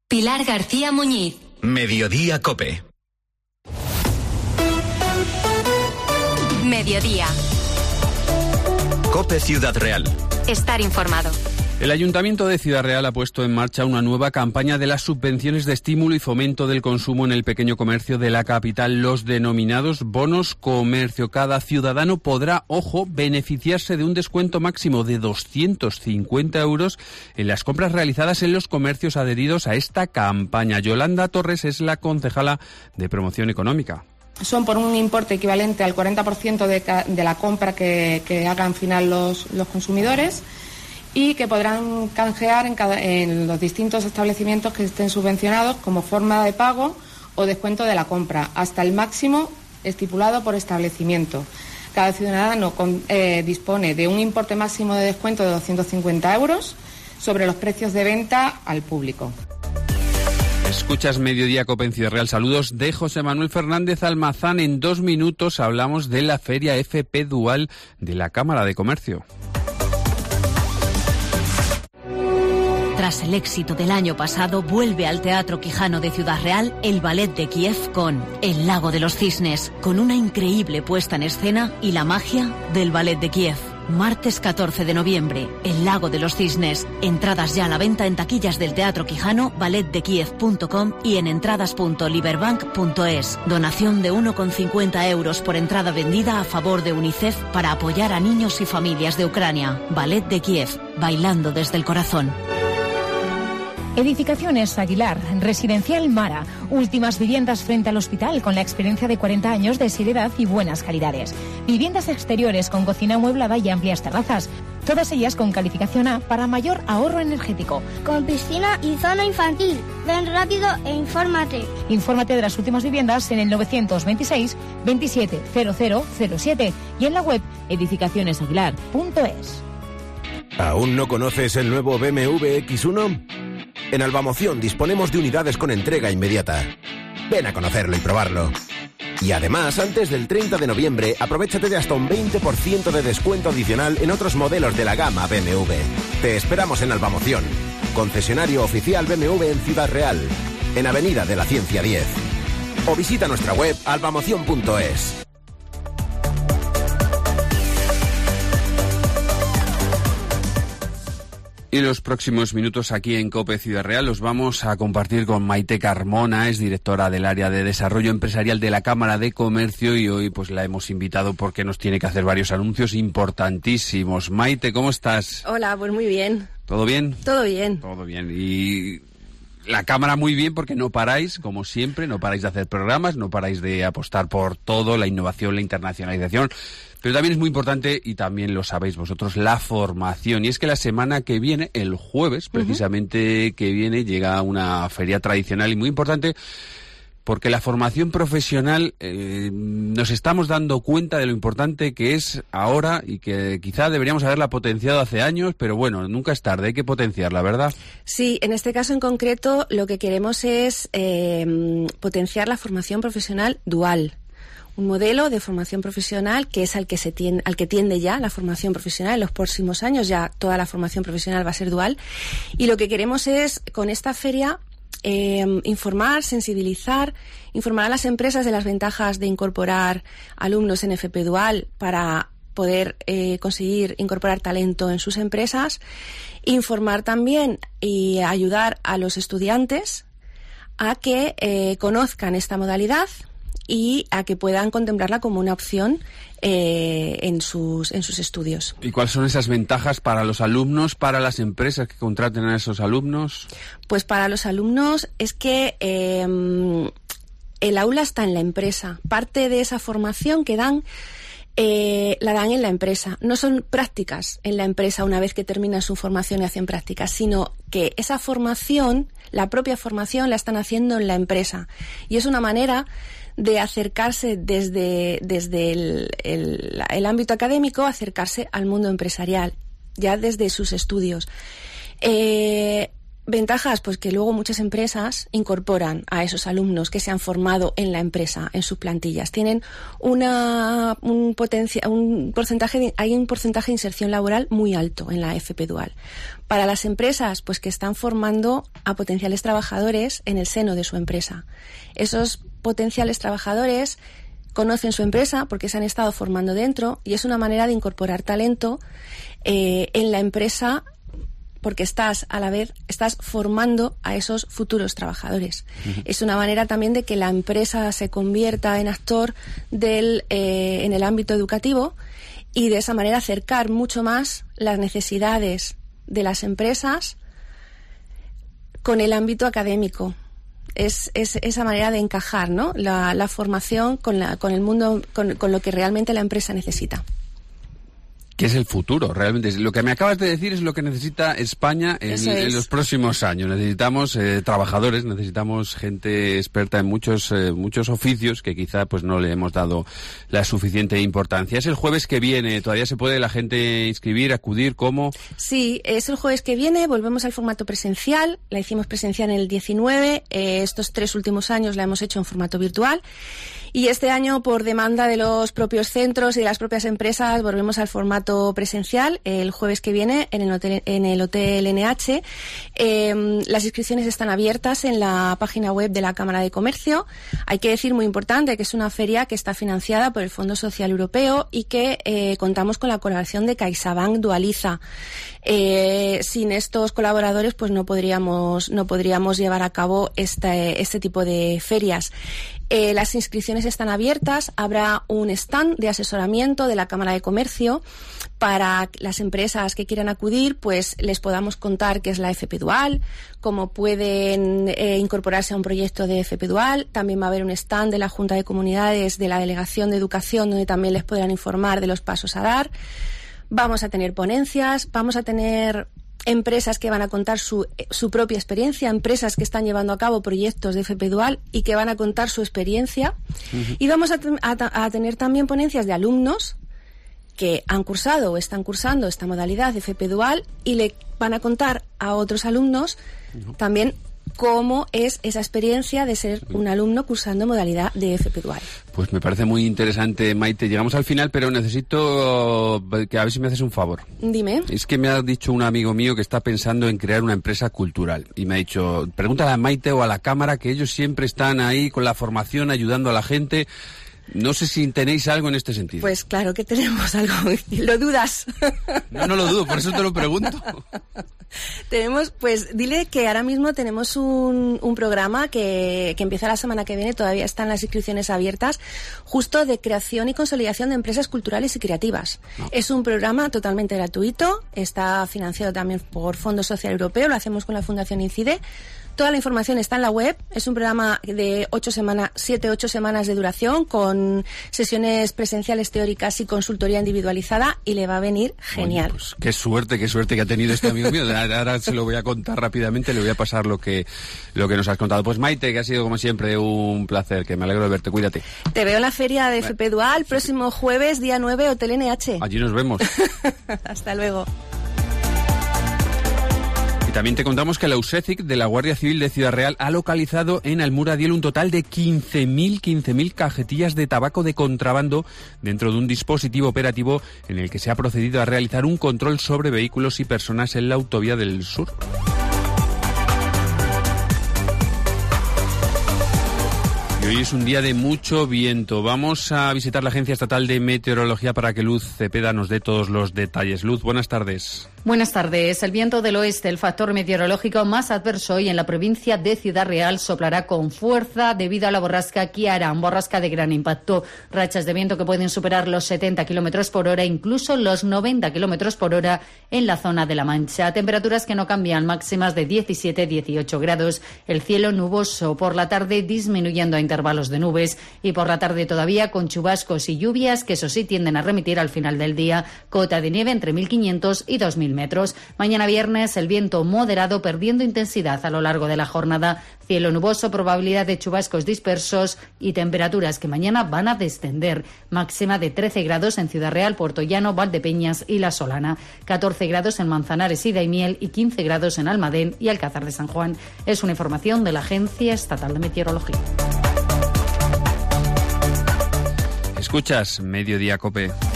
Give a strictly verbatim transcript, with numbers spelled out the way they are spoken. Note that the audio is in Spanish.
Pilar García Muñiz. Mediodía COPE. Mediodía. COPE Ciudad Real. Estar informado. El Ayuntamiento de Ciudad Real ha puesto en marcha una nueva campaña de las subvenciones de estímulo y fomento del consumo en el pequeño comercio de la capital, los denominados bonos comercio. Cada ciudadano podrá, ojo, beneficiarse de un descuento máximo de doscientos cincuenta euros en las compras realizadas en los comercios adheridos a esta campaña. Yolanda Torres es la concejala de Promoción Económica. Son por un importe equivalente al cuarenta por ciento de, de la compra que, que hagan final los, los consumidores, y que podrán canjear en, cada, en los distintos establecimientos que estén subvencionados como forma de pago o descuento de la compra, hasta el máximo estipulado por establecimiento. Cada ciudadano con, eh, dispone de un importe máximo de descuento de doscientos cincuenta euros sobre los precios de venta al público. Escuchas Mediodía COPE en Ciudad Real. Saludos de José Manuel Fernández Almazán. En dos minutos hablamos de la Feria F P Dual de la Cámara de Comercio. Tras el éxito del año pasado, vuelve al Teatro Quijano de Ciudad Real el Ballet de Kiev con El Lago de los Cisnes, con una increíble puesta en escena y la magia del Ballet de Kiev. Martes catorce de noviembre, El Lago de los Cisnes. Entradas ya a la venta en taquillas del Teatro Quijano, ballet de kiev punto com y en entradas punto liberbank punto es. Donación de uno con cincuenta euros por entrada vendida a favor de UNICEF para apoyar a niños y familias de Ucrania. Ballet de Kiev, bailando desde el corazón. Edificaciones Aguilar, Residencial Mara, últimas viviendas frente al hospital con la experiencia de cuarenta años de seriedad y buenas calidades. Viviendas exteriores con cocina amueblada y amplias terrazas, todas ellas con calificación A para mayor ahorro energético. Con piscina y zona infantil. Ven rápido e infórmate. Infórmate de las últimas viviendas en el novecientos veintiséis veintisiete cero cero cero siete y en la web edificaciones aguilar punto es. ¿Aún no conoces el nuevo B M W X uno? En Albamoción disponemos de unidades con entrega inmediata. Ven a conocerlo y probarlo. Y además, antes del treinta de noviembre, aprovéchate de hasta un veinte por ciento de descuento adicional en otros modelos de la gama B M W. Te esperamos en Albamoción, concesionario oficial B M W en Ciudad Real, en Avenida de la Ciencia diez. O visita nuestra web albamoción punto es. Y en los próximos minutos aquí en COPE Ciudad Real los vamos a compartir con Maite Carmona, es directora del área de desarrollo empresarial de la Cámara de Comercio, y hoy pues la hemos invitado porque nos tiene que hacer varios anuncios importantísimos. Maite, ¿cómo estás? Hola, pues muy bien. ¿Todo bien? Todo bien. Todo bien. Y la Cámara muy bien porque no paráis, como siempre, no paráis de hacer programas, no paráis de apostar por todo, la innovación, la internacionalización. Pero también es muy importante, y también lo sabéis vosotros, la formación. Y es que la semana que viene, el jueves, precisamente uh-huh. que viene, llega una feria tradicional y muy importante, porque la formación profesional eh, nos estamos dando cuenta de lo importante que es ahora, y que quizá deberíamos haberla potenciado hace años, pero bueno, nunca es tarde, hay que potenciarla, ¿verdad? Sí, en este caso en concreto lo que queremos es eh, potenciar la formación profesional dual. Un modelo de formación profesional que es al que se tiende, al que tiende ya la formación profesional. En los próximos años ya toda la formación profesional va a ser dual. Y lo que queremos es, con esta feria, eh, informar, sensibilizar, informar a las empresas de las ventajas de incorporar alumnos en F P Dual para poder eh, conseguir incorporar talento en sus empresas. Informar también y ayudar a los estudiantes a que eh, conozcan esta modalidad y a que puedan contemplarla como una opción eh, en sus en sus estudios. ¿Y cuáles son esas ventajas para los alumnos, para las empresas que contraten a esos alumnos? Pues para los alumnos es que eh, el aula está en la empresa. Parte de esa formación que dan eh, la dan en la empresa. No son prácticas en la empresa una vez que terminan su formación y hacen prácticas, sino que esa formación, la propia formación, la están haciendo en la empresa. Y es una manera de acercarse desde, desde el, el, el ámbito académico, acercarse al mundo empresarial, ya desde sus estudios. Eh, Ventajas, pues que luego muchas empresas incorporan a esos alumnos que se han formado en la empresa, en sus plantillas. Tienen una, un, potencia, un porcentaje de, hay un porcentaje de inserción laboral muy alto en la F P Dual. Para las empresas, pues que están formando a potenciales trabajadores en el seno de su empresa. Esos potenciales trabajadores conocen su empresa porque se han estado formando dentro y es una manera de incorporar talento eh, en la empresa, porque estás a la vez estás formando a esos futuros trabajadores. Uh-huh. Es una manera también de que la empresa se convierta en actor del eh, en el ámbito educativo y de esa manera acercar mucho más las necesidades de las empresas con el ámbito académico. Es, es esa manera de encajar, ¿no? La, la formación con, la, con el mundo, con, con lo que realmente la empresa necesita. ¿Qué es el futuro? Realmente, lo que me acabas de decir es lo que necesita España en, en los próximos años. Necesitamos eh, trabajadores, necesitamos gente experta en muchos eh, muchos oficios que quizá pues no le hemos dado la suficiente importancia. Es el jueves que viene, todavía se puede la gente inscribir, acudir, ¿cómo? Sí, es el jueves que viene, volvemos al formato presencial, la hicimos presencial en el diecinueve, eh, estos tres últimos años la hemos hecho en formato virtual. Y este año, por demanda de los propios centros y de las propias empresas, volvemos al formato presencial el jueves que viene en el hotel, en el hotel N H. Eh, las inscripciones están abiertas en la página web de la Cámara de Comercio. Hay que decir, muy importante, que es una feria que está financiada por el Fondo Social Europeo y que eh, contamos con la colaboración de CaixaBank Dualiza. Eh, sin estos colaboradores, pues no podríamos no podríamos llevar a cabo este este tipo de ferias. Eh, las inscripciones están abiertas, habrá un stand de asesoramiento de la Cámara de Comercio para las empresas que quieran acudir, pues les podamos contar qué es la F P Dual, cómo pueden eh, incorporarse a un proyecto de F P Dual. También va a haber un stand de la Junta de Comunidades de la Delegación de Educación, donde también les podrán informar de los pasos a dar. Vamos a tener ponencias, vamos a tener empresas que van a contar su, su propia experiencia, empresas que están llevando a cabo proyectos de F P Dual y que van a contar su experiencia. Uh-huh. Y vamos a, a, a tener también ponencias de alumnos que han cursado o están cursando esta modalidad de F P Dual y le van a contar a otros alumnos uh-huh. también cómo es esa experiencia de ser un alumno cursando modalidad de F P Dual. Pues me parece muy interesante, Maite. Llegamos al final, pero necesito que a ver si me haces un favor. Dime. Es que me ha dicho un amigo mío que está pensando en crear una empresa cultural. Y me ha dicho, pregúntale a Maite o a la Cámara, que ellos siempre están ahí con la formación, ayudando a la gente. No sé si tenéis algo en este sentido. Pues claro que tenemos algo. ¿Lo dudas? No, no lo dudo, por eso te lo pregunto. Tenemos, pues dile que ahora mismo tenemos un, un programa que, que empieza la semana que viene, todavía están las inscripciones abiertas, justo de creación y consolidación de empresas culturales y creativas. No. Es un programa totalmente gratuito, está financiado también por Fondo Social Europeo, lo hacemos con la Fundación Incide. Toda la información está en la web. Es un programa de ocho semanas, siete, ocho semanas de duración, con sesiones presenciales teóricas y consultoría individualizada, y le va a venir genial. Oye, pues qué suerte, qué suerte que ha tenido este amigo mío. Ahora se lo voy a contar rápidamente, le voy a pasar lo que lo que nos has contado. Pues Maite, que ha sido como siempre un placer, que me alegro de verte. Cuídate. Te veo en la feria de F P Dual, próximo jueves, día nueve, Hotel N H. Allí nos vemos. Hasta luego. Y también te contamos que la USECIC de la Guardia Civil de Ciudad Real ha localizado en Almuradiel un total de quince mil cajetillas de tabaco de contrabando dentro de un dispositivo operativo en el que se ha procedido a realizar un control sobre vehículos y personas en la autovía del sur. Y hoy es un día de mucho viento. Vamos a visitar la Agencia Estatal de Meteorología para que Luz Cepeda nos dé todos los detalles. Luz, buenas tardes. Buenas tardes. El viento del oeste, el factor meteorológico más adverso hoy en la provincia de Ciudad Real, soplará con fuerza debido a la borrasca Kiaran, borrasca de gran impacto. Rachas de viento que pueden superar los setenta kilómetros por hora, incluso los noventa kilómetros por hora en la zona de La Mancha. Temperaturas que no cambian, máximas de diecisiete a dieciocho grados. El cielo nuboso, por la tarde disminuyendo a intervalos de nubes, y por la tarde todavía con chubascos y lluvias que eso sí tienden a remitir al final del día. Cota de nieve entre mil quinientos y dos mil mil metros. Mañana viernes el viento moderado perdiendo intensidad a lo largo de la jornada. Cielo nuboso, probabilidad de chubascos dispersos y temperaturas que mañana van a descender. Máxima de trece grados en Ciudad Real, Puerto Llano, Valdepeñas y La Solana. catorce grados en Manzanares y Daimiel y quince grados en Almadén y Alcázar de San Juan. Es una información de la Agencia Estatal de Meteorología. Escuchas Mediodía COPE.